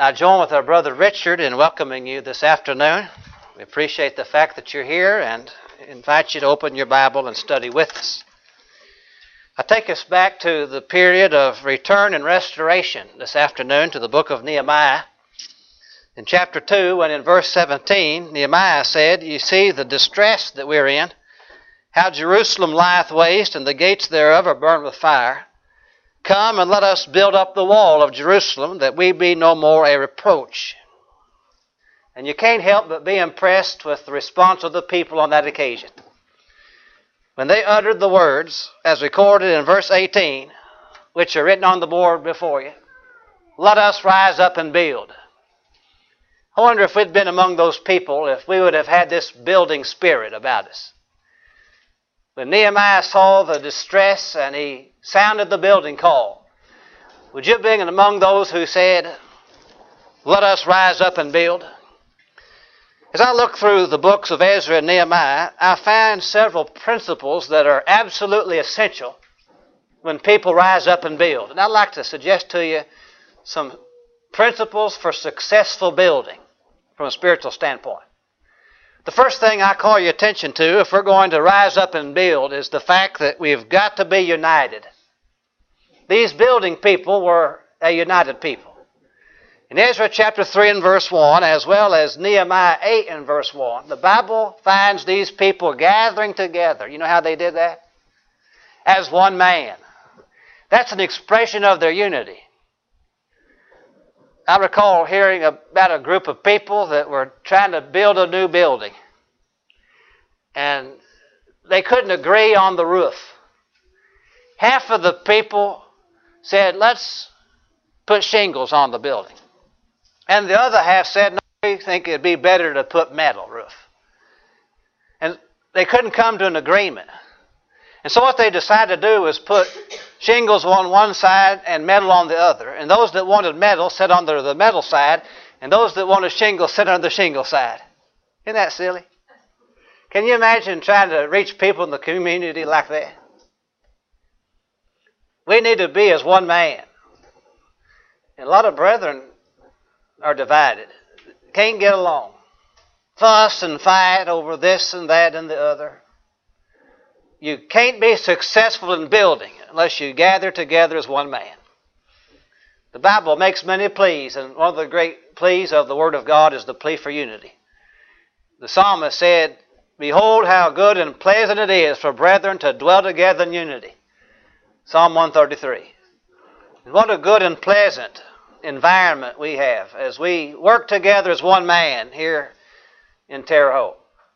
I join with our brother Richard in welcoming you this afternoon. We appreciate the fact that you're here and invite you to open your Bible and study with us. I take us back to the period of return and restoration this afternoon to the book of Nehemiah. In chapter 2, when in verse 17, Nehemiah said, "You see the distress that we're in, how Jerusalem lieth waste, and the gates thereof are burned with fire. Come and let us build up the wall of Jerusalem, that we be no more a reproach." And you can't help but be impressed with the response of the people on that occasion. When they uttered the words, as recorded in verse 18, which are written on the board before you, "Let us rise up and build." I wonder if we'd been among those people, if we would have had this building spirit about us. When Nehemiah saw the distress and he sounded the building call, would you have been among those who said, "Let us rise up and build"? As I look through the books of Ezra and Nehemiah, I find several principles that are absolutely essential when people rise up and build. And I'd like to suggest to you some principles for successful building from a spiritual standpoint. The first thing I call your attention to, if we're going to rise up and build, is the fact that we've got to be united. These building people were a united people. In Ezra chapter 3 and verse 1, as well as Nehemiah 8 and verse 1, the Bible finds these people gathering together. You know how they did that? As one man. That's an expression of their unity. I recall hearing about a group of people that were trying to build a new building. And they couldn't agree on the roof. Half of the people said, "Let's put shingles on the building." And the other half said, "No, we think it'd be better to put metal roof." And they couldn't come to an agreement. And so what they decided to do was put shingles on one side and metal on the other. And those that wanted metal sat on the metal side, and those that wanted shingles sat on the shingle side. Isn't that silly? Can you imagine trying to reach people in the community like that? We need to be as one man. And a lot of brethren are divided. Can't get along. Fuss and fight over this and that and the other. You can't be successful in building unless you gather together as one man. The Bible makes many pleas, and one of the great pleas of the Word of God is the plea for unity. The psalmist said, "Behold how good and pleasant it is for brethren to dwell together in unity." Psalm 133. And what a good and pleasant environment we have as we work together as one man here in Terre Haute.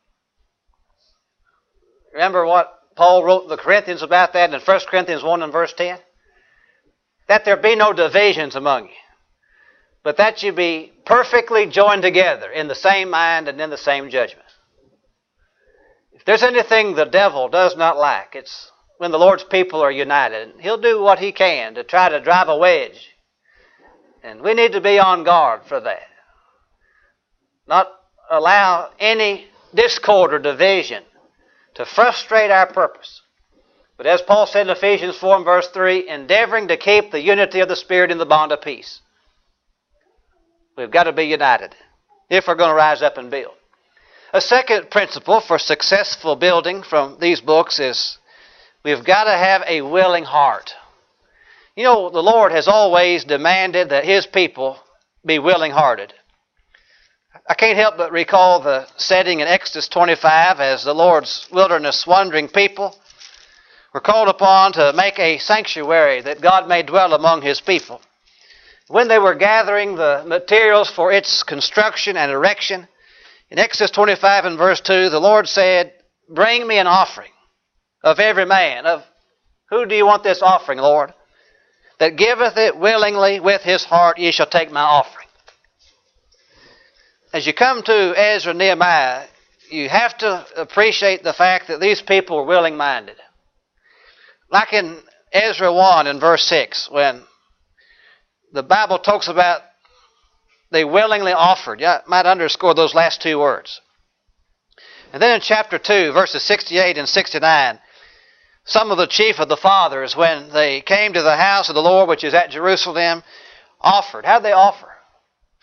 Remember what Paul wrote the Corinthians about that in 1 Corinthians 1 and verse 10? That there be no divisions among you, but that you be perfectly joined together in the same mind and in the same judgment. If there's anything the devil does not like, it's when the Lord's people are united. He'll do what he can to try to drive a wedge. And we need to be on guard for that. Not allow any discord or division to frustrate our purpose. But as Paul said in Ephesians 4 and verse 3, endeavoring to keep the unity of the Spirit in the bond of peace. We've got to be united if we're going to rise up and build. A second principle for successful building from these books is we've got to have a willing heart. You know, the Lord has always demanded that His people be willing-hearted. I can't help but recall the setting in Exodus 25 as the Lord's wilderness wandering people were called upon to make a sanctuary that God may dwell among His people. When they were gathering the materials for its construction and erection, in Exodus 25 and verse 2, the Lord said, "Bring me an offering of every man." Of who do you want this offering, Lord? "That giveth it willingly with his heart, ye shall take my offering." As you come to Ezra and Nehemiah, you have to appreciate the fact that these people were willing-minded. Like in Ezra 1 and verse 6, when the Bible talks about they willingly offered. You might underscore those last two words. And then in chapter 2, verses 68 and 69, some of the chief of the fathers, when they came to the house of the Lord, which is at Jerusalem, offered. How did they offer?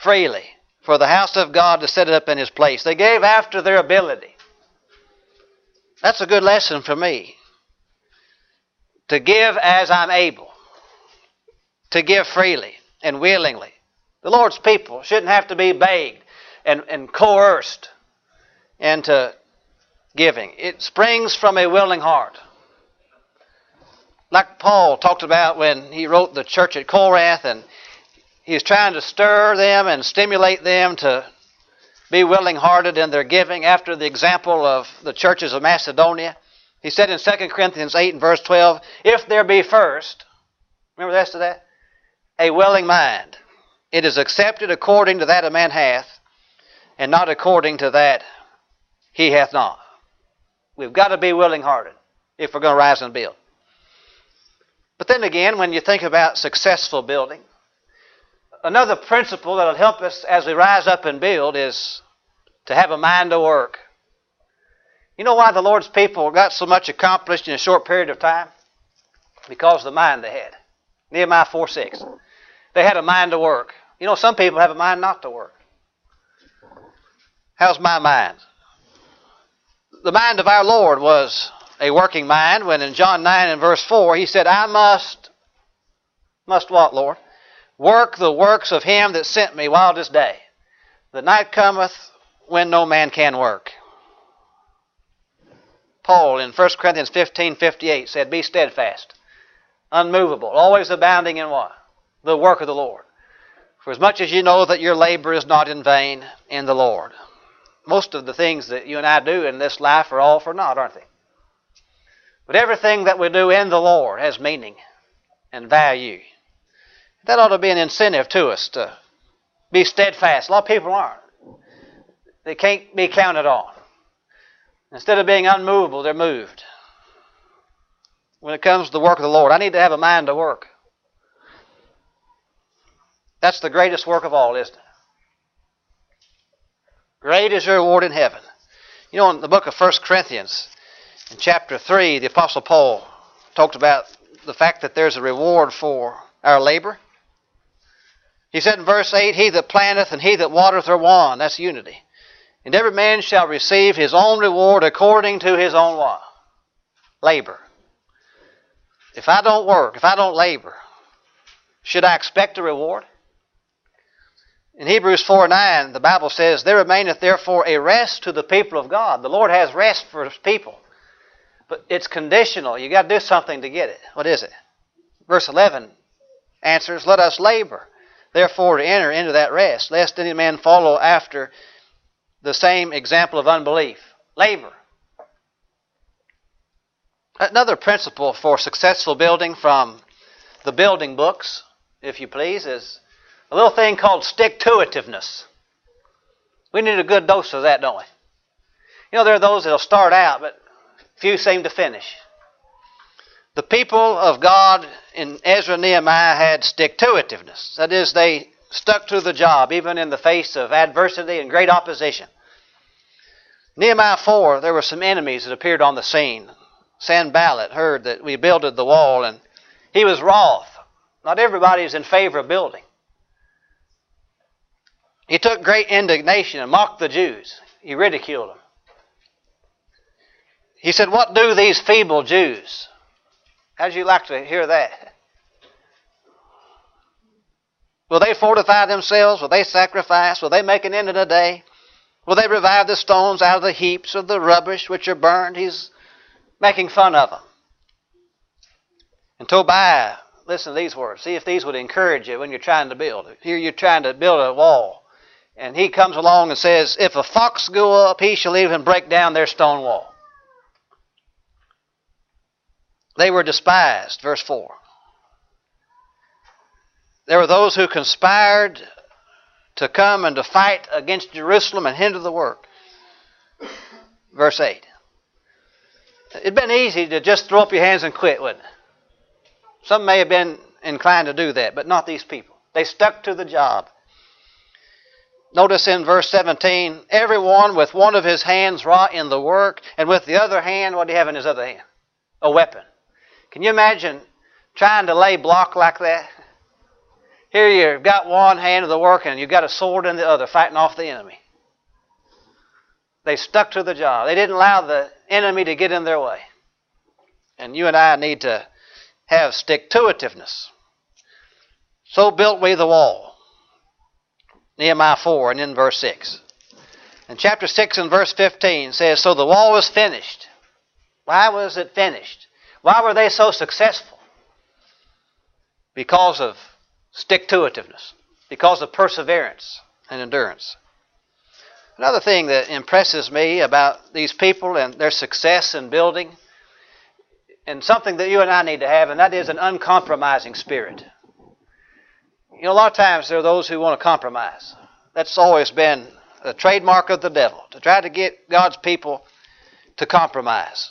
freely for the house of God to set it up in His place. They gave after their ability. That's a good lesson for me. To give as I'm able. To give freely and willingly. The Lord's people shouldn't have to be begged and coerced into giving. It springs from a willing heart. Like Paul talked about when he wrote the church at Corinth, and he was trying to stir them and stimulate them to be willing-hearted in their giving after the example of the churches of Macedonia. He said in 2 Corinthians 8 and verse 12, if there be first, remember the rest of that? A willing mind. It is accepted according to that a man hath, and not according to that he hath not. We've got to be willing-hearted if we're going to rise and build. But then again, when you think about successful building, another principle that will help us as we rise up and build is to have a mind to work. You know why the Lord's people got so much accomplished in a short period of time? Because of the mind they had. Nehemiah 4:6. They had a mind to work. You know, some people have a mind not to work. How's my mind? The mind of our Lord was a working mind when in John 9 and verse 4 He said, I must what, Lord? Work the works of Him that sent me while this day. The night cometh when no man can work. Paul in 1 Corinthians 15:58 said, be steadfast, unmovable, always abounding in what? The work of the Lord. For as much as you know that your labor is not in vain in the Lord. Most of the things that you and I do in this life are all for naught, aren't they? But everything that we do in the Lord has meaning and value. That ought to be an incentive to us to be steadfast. A lot of people aren't. They can't be counted on. Instead of being unmovable, they're moved. When it comes to the work of the Lord, I need to have a mind to work. That's the greatest work of all, isn't it? Great is your reward in heaven. You know, in the book of 1 Corinthians, in chapter 3, the Apostle Paul talked about the fact that there's a reward for our labor. He said in verse 8, he that planteth and he that watereth are one. That's unity. And every man shall receive his own reward according to his own what? Labor. If I don't work, if I don't labor, should I expect a reward? In Hebrews 4:9, the Bible says, there remaineth therefore a rest to the people of God. The Lord has rest for His people. But it's conditional. You've got to do something to get it. What is it? Verse 11 answers, let us labor, therefore, to enter into that rest, lest any man follow after the same example of unbelief. Labor. Another principle for successful building from the building books, if you please, is a little thing called stick-to-itiveness. We need a good dose of that, don't we? You know, there are those that will start out, but few seem to finish. The people of God in Ezra and Nehemiah had stick-to-itiveness. That is, they stuck to the job, even in the face of adversity and great opposition. Nehemiah 4, there were some enemies that appeared on the scene. Sanballat heard that we builded the wall, and he was wroth. Not everybody is in favor of building. He took great indignation and mocked the Jews. He ridiculed them. He said, what do these feeble Jews? How'd you like to hear that? Will they fortify themselves? Will they sacrifice? Will they make an end in a day? Will they revive the stones out of the heaps of the rubbish which are burned? He's making fun of them. And Tobiah, listen to these words. See if these would encourage you when you're trying to build. Here you're trying to build a wall. And he comes along and says, if a fox go up, he shall even break down their stone wall. They were despised, verse 4. There were those who conspired to come and to fight against Jerusalem and hinder the work. Verse 8. It'd been easy to just throw up your hands and quit, wouldn't it? Some may have been inclined to do that, but not these people. They stuck to the job. Notice in verse 17, everyone with one of his hands wrought in the work, and with the other hand, what do you have in his other hand? A weapon. Can you imagine trying to lay block like that? Here you've got one hand of the work and you've got a sword in the other fighting off the enemy. They stuck to the job. They didn't allow the enemy to get in their way. And you and I need to have stick-to-itiveness. So built we the wall. Nehemiah 4 and in verse 6. And chapter 6 and verse 15 says, so the wall was finished. Why was it finished? Why were they so successful? Because of stick-to-itiveness. Because of perseverance and endurance. Another thing that impresses me about these people and their success in building, and something that you and I need to have, and that is an uncompromising spirit. You know, a lot of times there are those who want to compromise. That's always been a trademark of the devil, to try to get God's people to compromise.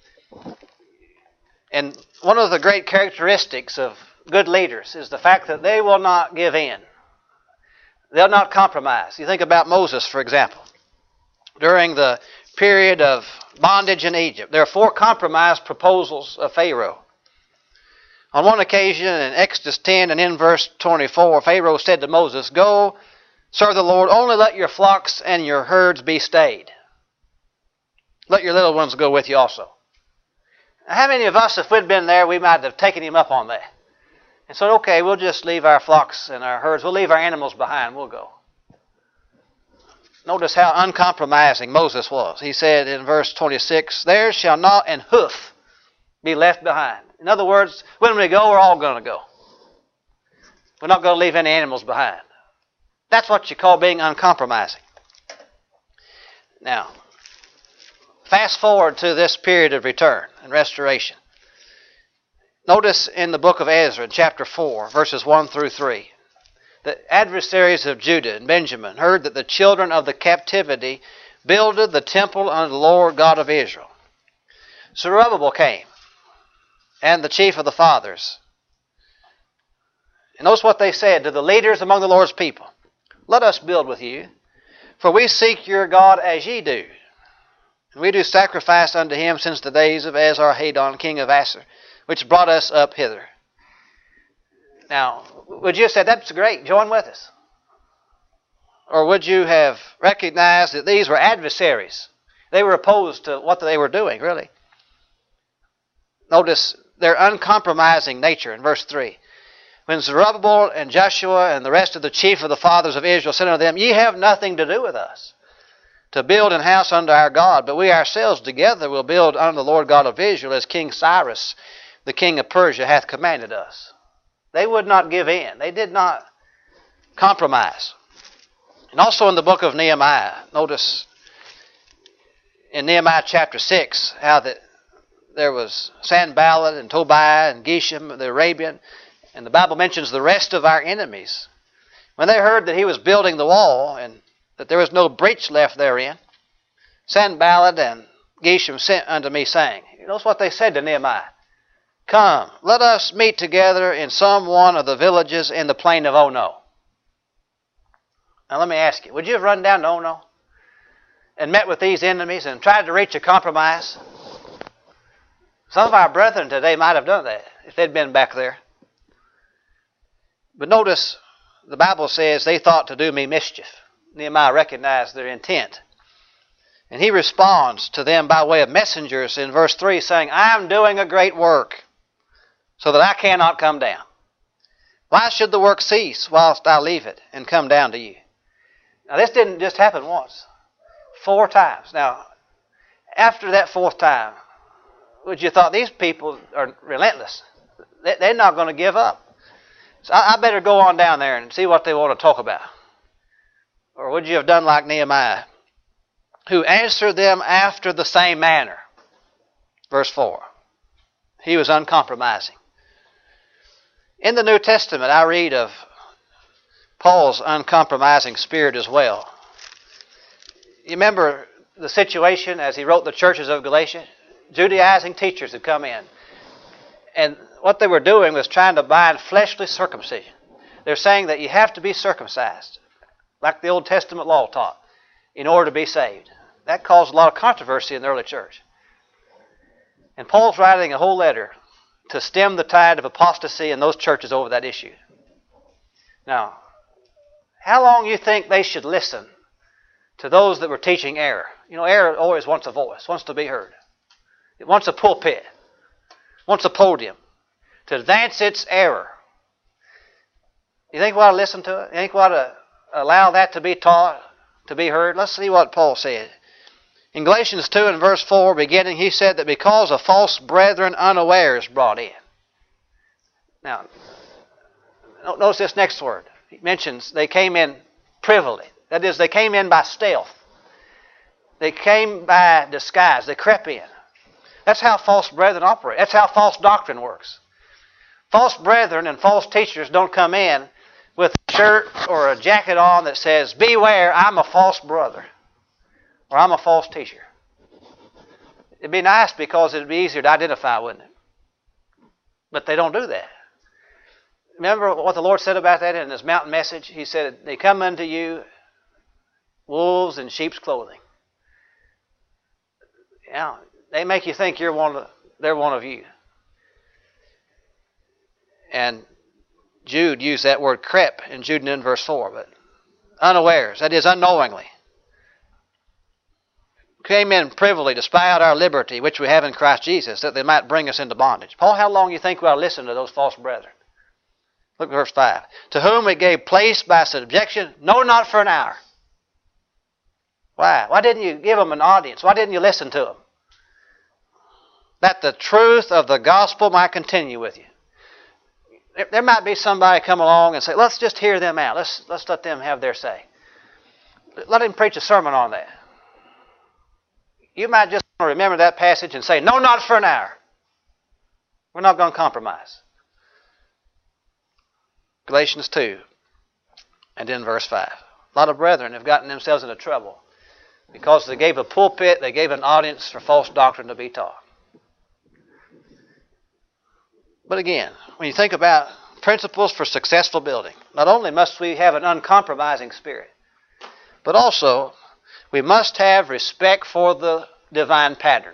And one of the great characteristics of good leaders is the fact that they will not give in. They'll not compromise. You think about Moses, for example. During the period of bondage in Egypt, there are 4 compromise proposals of Pharaoh. On one occasion in Exodus 10 and in verse 24, Pharaoh said to Moses, go, serve the Lord, only let your flocks and your herds be stayed. Let your little ones go with you also. Now, how many of us, if we'd been there, we might have taken him up on that? And said, okay, we'll just leave our flocks and our herds. We'll leave our animals behind. We'll go. Notice how uncompromising Moses was. He said in verse 26, there shall not an hoof be left behind. In other words, when we go, we're all going to go. We're not going to leave any animals behind. That's what you call being uncompromising. Now, fast forward to this period of return and restoration. Notice in the book of Ezra, chapter 4, verses 1 through 3, the adversaries of Judah and Benjamin heard that the children of the captivity builded the temple unto the Lord God of Israel. Zerubbabel came, and the chief of the fathers. And notice what they said to the leaders among the Lord's people. Let us build with you, for we seek your God as ye do. And we do sacrifice unto him since the days of Esarhaddon, king of Assur, which brought us up hither. Now, would you have said, that's great, join with us? Or would you have recognized that these were adversaries? They were opposed to what they were doing, really. Notice their uncompromising nature in verse 3. When Zerubbabel and Joshua and the rest of the chief of the fathers of Israel said unto them, ye have nothing to do with us, to build an house unto our God, but we ourselves together will build unto the Lord God of Israel, as King Cyrus, the king of Persia, hath commanded us. They would not give in. They did not compromise. And also in the book of Nehemiah, notice in Nehemiah chapter 6, how that there was Sanballat and Tobiah and Geshem the Arabian, and the Bible mentions the rest of our enemies. When they heard that he was building the wall and that there was no breach left therein, Sanballat and Geshem sent unto me, saying, notice what they said to Nehemiah. Come, let us meet together in some one of the villages in the plain of Ono. Now let me ask you, would you have run down to Ono and met with these enemies and tried to reach a compromise? Some of our brethren today might have done that if they'd been back there. But notice, the Bible says they thought to do me mischief. Nehemiah recognized their intent. And he responds to them by way of messengers in verse 3, saying, I am doing a great work, so that I cannot come down. Why should the work cease whilst I leave it and come down to you? Now this didn't just happen once. 4 times. Now, after that 4th time, would you have thought these people are relentless? They're not going to give up. So I better go on down there and see what they want to talk about. Or would you have done like Nehemiah, who answered them after the same manner? Verse 4. He was uncompromising. In the New Testament, I read of Paul's uncompromising spirit as well. You remember the situation as he wrote the churches of Galatia? Judaizing teachers had come in. And what they were doing was trying to bind fleshly circumcision. They're saying that you have to be circumcised, like the Old Testament law taught, in order to be saved. That caused a lot of controversy in the early church. And Paul's writing a whole letter to stem the tide of apostasy in those churches over that issue. Now, how long you think they should listen to those that were teaching error? You know, error always wants a voice, wants to be heard. It wants a pulpit, wants a podium to advance its error. You think we ought to listen to it? You think we ought to allow that to be taught, to be heard? Let's see what Paul said. In Galatians 2 and verse 4, beginning, he said that because of false brethren unawares brought in. Now, notice this next word. He mentions they came in privily. That is, they came in by stealth. They came by disguise. They crept in. That's how false brethren operate. That's how false doctrine works. False brethren and false teachers don't come in with a shirt or a jacket on that says, "Beware, I'm a false brother," or "I'm a false teacher." It'd be nice because it'd be easier to identify, wouldn't it? But they don't do that. Remember what the Lord said about that in His mountain message? He said, "They come unto you wolves in sheep's clothing." Yeah, they make you think they're one of you. And Jude used that word "crept" in Jude in verse 4, but unawares, that is unknowingly. Came in privily to spy out our liberty, which we have in Christ Jesus, that they might bring us into bondage. Paul, how long do you think we'll listen to those false brethren? Look at verse 5. To whom we gave place by subjection, no, not for an hour. Why? Why didn't you give them an audience? Why didn't you listen to them? That the truth of the gospel might continue with you. There might be somebody come along and say, "Let's just hear them out. Let's let them have their say. Let him preach a sermon on that." You might just want to remember that passage and say, "No, not for an hour. We're not going to compromise." Galatians 2 and in verse 5. A lot of brethren have gotten themselves into trouble because they gave a pulpit, they gave an audience for false doctrine to be taught. But again, when you think about principles for successful building, not only must we have an uncompromising spirit, but also we must have respect for the divine pattern.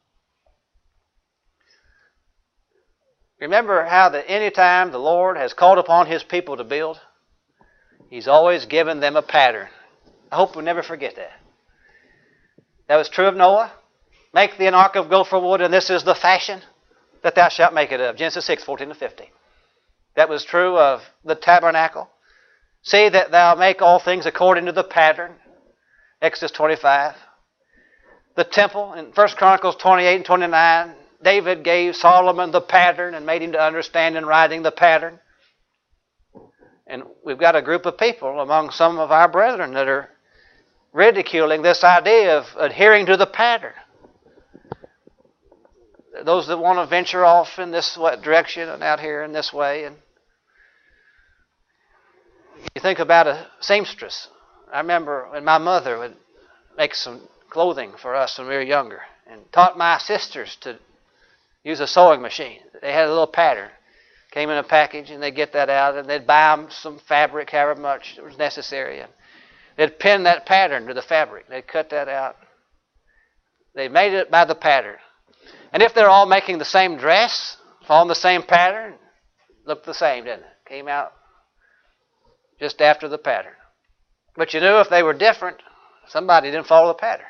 Remember how that any time the Lord has called upon His people to build, He's always given them a pattern. I hope we never forget that. That was true of Noah. Make thee an ark of gopher wood, and this is the fashion that thou shalt make it of. Genesis 6, 14 to 15. That was true of the tabernacle. See that thou make all things according to the pattern. Exodus 25. The temple in 1 Chronicles 28 and 29. David gave Solomon the pattern and made him to understand in writing the pattern. And we've got a group of people among some of our brethren that are ridiculing this idea of adhering to the pattern. Those that want to venture off in this direction and out here in this way. And you think about a seamstress. I remember when my mother would make some clothing for us when we were younger and taught my sisters to use a sewing machine. They had a little pattern. Came in a package and they'd get that out and they'd buy them some fabric, however much was necessary. And they'd pin that pattern to the fabric. They'd cut that out. They made it by the pattern. And if they're all making the same dress, following the same pattern, looked the same, didn't it? Came out just after the pattern. But you knew if they were different, somebody didn't follow the pattern.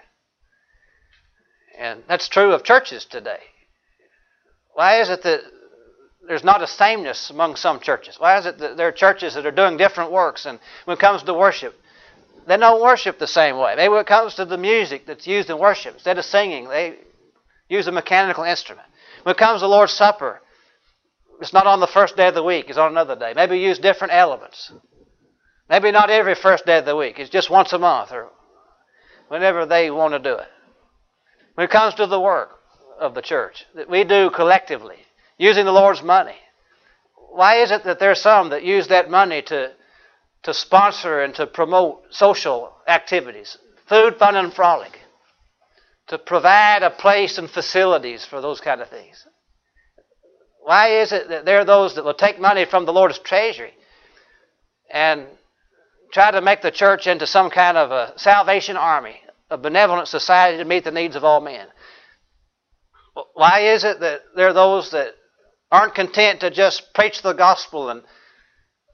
And that's true of churches today. Why is it that there's not a sameness among some churches? Why is it that there are churches that are doing different works, and when it comes to worship, they don't worship the same way? Maybe when it comes to the music that's used in worship, instead of singing, they use a mechanical instrument. When it comes to the Lord's Supper, it's not on the first day of the week, it's on another day. Maybe use different elements. Maybe not every first day of the week, it's just once a month or whenever they want to do it. When it comes to the work of the church that we do collectively, using the Lord's money, why is it that there are some that use that money to sponsor and to promote social activities, food, fun, and frolic, to provide a place and facilities for those kind of things? Why is it that there are those that will take money from the Lord's treasury and try to make the church into some kind of a salvation army, a benevolent society to meet the needs of all men? Why is it that there are those that aren't content to just preach the gospel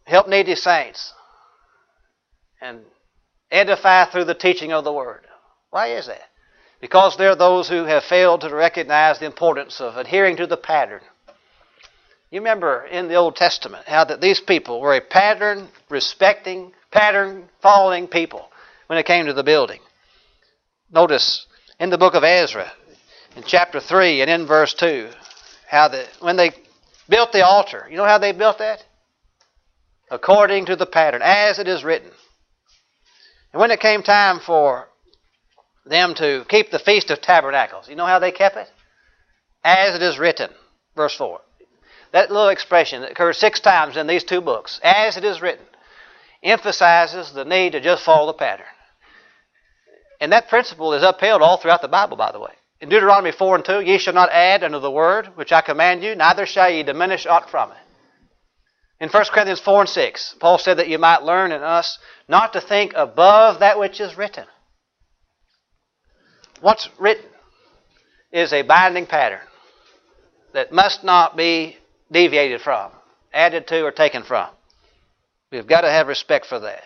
help needy saints, and edify through the teaching of the Word. Why is that? Because there are those who have failed to recognize the importance of adhering to the pattern. You remember in the Old Testament how that these people were a pattern-respecting, pattern-following people when it came to the building. Notice in the book of Ezra, in chapter 3 and in verse 2, how when they built the altar, you know how they built that? According to the pattern, as it is written. And when it came time for them to keep the Feast of Tabernacles, you know how they kept it? As it is written, verse 4. That little expression that occurs 6 times in these 2 books, as it is written, emphasizes the need to just follow the pattern. And that principle is upheld all throughout the Bible, by the way. In Deuteronomy 4 and 2, ye shall not add unto the word which I command you, neither shall ye diminish aught from it. In 1 Corinthians 4 and 6, Paul said that you might learn in us not to think above that which is written. What's written is a binding pattern that must not be deviated from, added to, or taken from. We've got to have respect for that.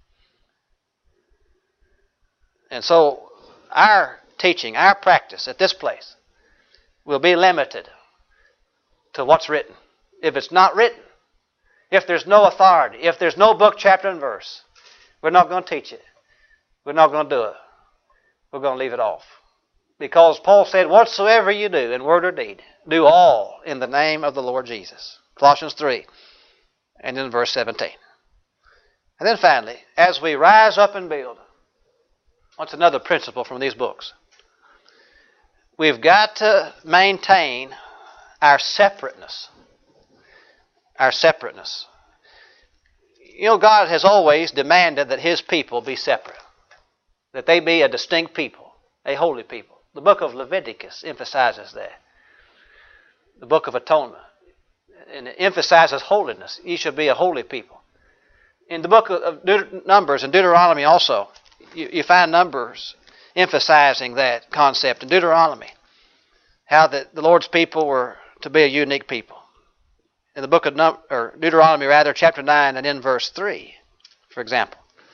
And so our teaching, our practice at this place will be limited to what's written. If it's not written, if there's no authority, if there's no book, chapter, and verse, we're not going to teach it. We're not going to do it. We're going to leave it off. Because Paul said, whatsoever you do in word or deed, do all in the name of the Lord Jesus. Colossians 3 and in verse 17. And then finally, as we rise up and build, what's another principle from these books? We've got to maintain our separateness. Our separateness. You know, God has always demanded that His people be separate. That they be a distinct people, a holy people. The book of Leviticus emphasizes that. The book of Atonement. And it emphasizes holiness. Ye shall be a holy people. In the book of Numbers and Deuteronomy also, you find Numbers emphasizing that concept. In Deuteronomy, how that the Lord's people were to be a unique people. In the book of Deuteronomy, chapter 9 and in verse 3, for example.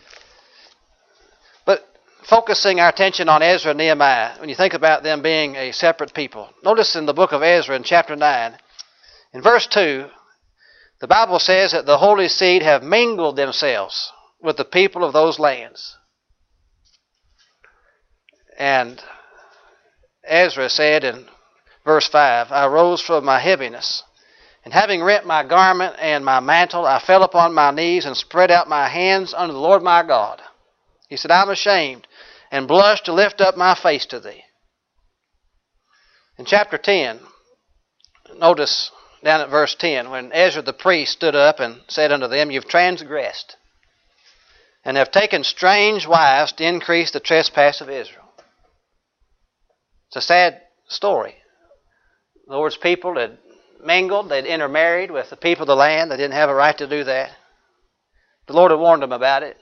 But focusing our attention on Ezra and Nehemiah, when you think about them being a separate people, notice in the book of Ezra in chapter 9, in verse 2, the Bible says that the holy seed have mingled themselves with the people of those lands. And Ezra said in verse 5, I rose from my heaviness, and having rent my garment and my mantle, I fell upon my knees and spread out my hands unto the Lord my God. He said, I'm ashamed, and blushed to lift up my face to thee. In chapter 10, notice down at verse 10, when Ezra the priest stood up and said unto them, you've transgressed, and have taken strange wives to increase the trespass of Israel. It's a sad story. The Lord's people had mingled, they'd intermarried with the people of the land. They didn't have a right to do that. The Lord had warned them about it.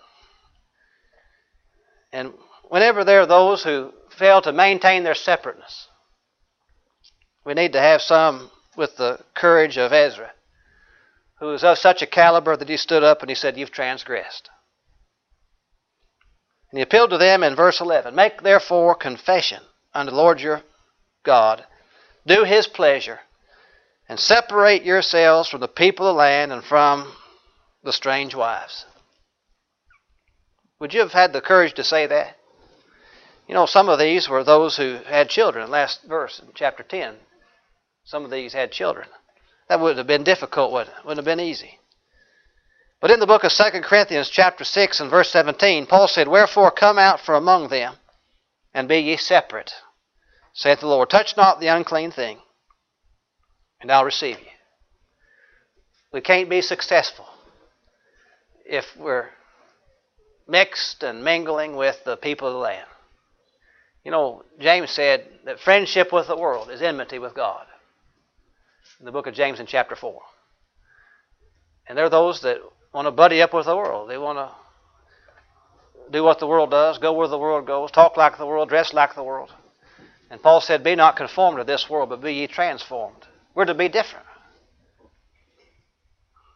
And whenever there are those who fail to maintain their separateness, we need to have some with the courage of Ezra, who was of such a caliber that he stood up and he said, you've transgressed. And he appealed to them in verse 11, make therefore confession unto the Lord your God, do His pleasure, and separate yourselves from the people of the land and from the strange wives. Would you have had the courage to say that? You know, some of these were those who had children. Last verse in chapter 10, some of these had children. That would have been difficult, wouldn't it? Wouldn't have been easy. But in the book of 2 Corinthians chapter 6 and verse 17, Paul said, wherefore come out from among them, and be ye separate, saith the Lord. Touch not the unclean thing, and I'll receive you. We can't be successful if we're mixed and mingling with the people of the land. You know, James said that friendship with the world is enmity with God. In the book of James in chapter 4. And there are those that want to buddy up with the world. They want to do what the world does, go where the world goes, talk like the world, dress like the world. And Paul said, be not conformed to this world, but be ye transformed. We're to be different.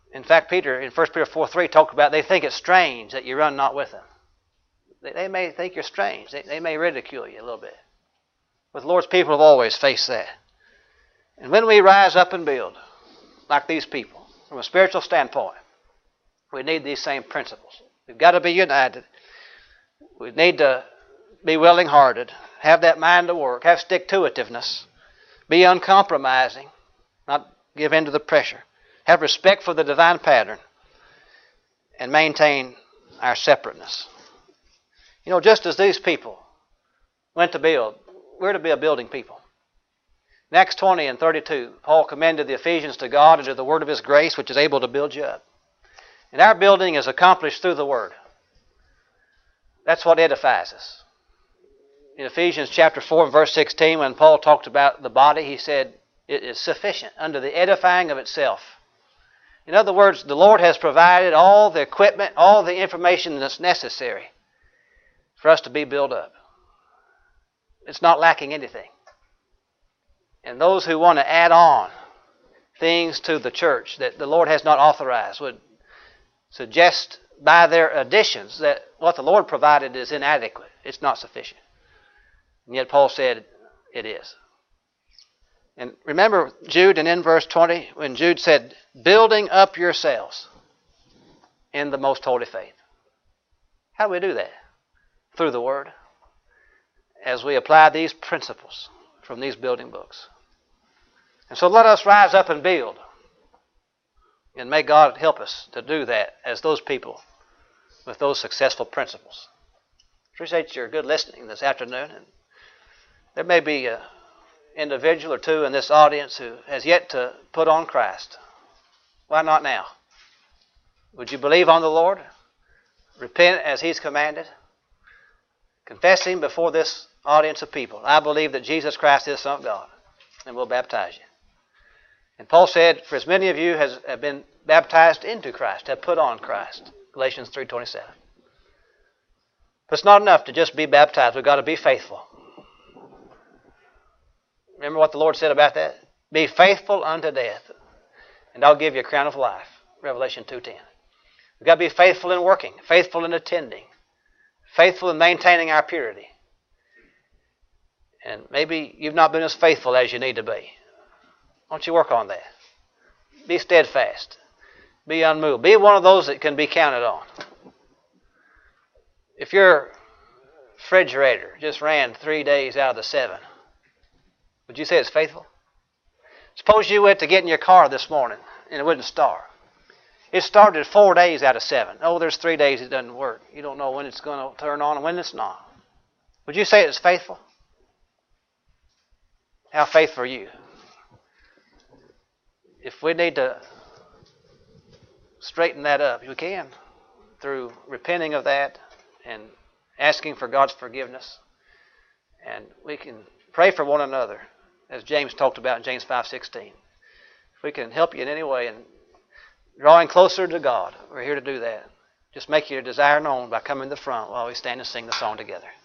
In fact, Peter, in 1 Peter 4:3, talked about they think it's strange that you run not with them. They may think you're strange. They may ridicule you a little bit. But the Lord's people have always faced that. And when we rise up and build, like these people, from a spiritual standpoint, we need these same principles. We've got to be united. We need to be willing-hearted, have that mind to work, have stick-to-itiveness, be uncompromising, not give in to the pressure, have respect for the divine pattern, and maintain our separateness. You know, just as these people went to build, we're to be a building people. In Acts 20 and 32, Paul commended the Ephesians to God and to the word of His grace, which is able to build you up. And our building is accomplished through the Word. That's what edifies us. In Ephesians chapter 4 and verse 16, when Paul talked about the body, he said, it is sufficient unto the edifying of itself. In other words, the Lord has provided all the equipment, all the information that's necessary for us to be built up. It's not lacking anything. And those who want to add on things to the church that the Lord has not authorized would suggest by their additions that what the Lord provided is inadequate. It's not sufficient. And yet Paul said it is. And remember Jude, and in verse 20, when Jude said, building up yourselves in the most holy faith. How do we do that? Through the Word. As we apply these principles from these building books. And so let us rise up and build. And may God help us to do that as those people with those successful principles. Appreciate your good listening this afternoon. And there may be an individual or two in this audience who has yet to put on Christ. Why not now? Would you believe on the Lord? Repent as He's commanded? Confess Him before this audience of people. I believe that Jesus Christ is the Son of God. And we'll baptize you. And Paul said, for as many of you as have been baptized into Christ, have put on Christ. Galatians 3:27. But it's not enough to just be baptized. We've got to be faithful. Remember what the Lord said about that? Be faithful unto death, and I'll give you a crown of life. Revelation 2:10. We've got to be faithful in working, faithful in attending, faithful in maintaining our purity. And maybe you've not been as faithful as you need to be. Why don't you work on that? Be steadfast. Be unmoved. Be one of those that can be counted on. If your refrigerator just ran 3 days out of the 7, would you say it's faithful? Suppose you went to get in your car this morning and it wouldn't start. It started 4 days out of 7. Oh, there's 3 days it doesn't work. You don't know when it's going to turn on and when it's not. Would you say it's faithful? How faithful are you? If we need to straighten that up, we can through repenting of that and asking for God's forgiveness. And we can pray for one another, as James talked about in James 5:16. If we can help you in any way in drawing closer to God, we're here to do that. Just make your desire known by coming to the front while we stand and sing the song together.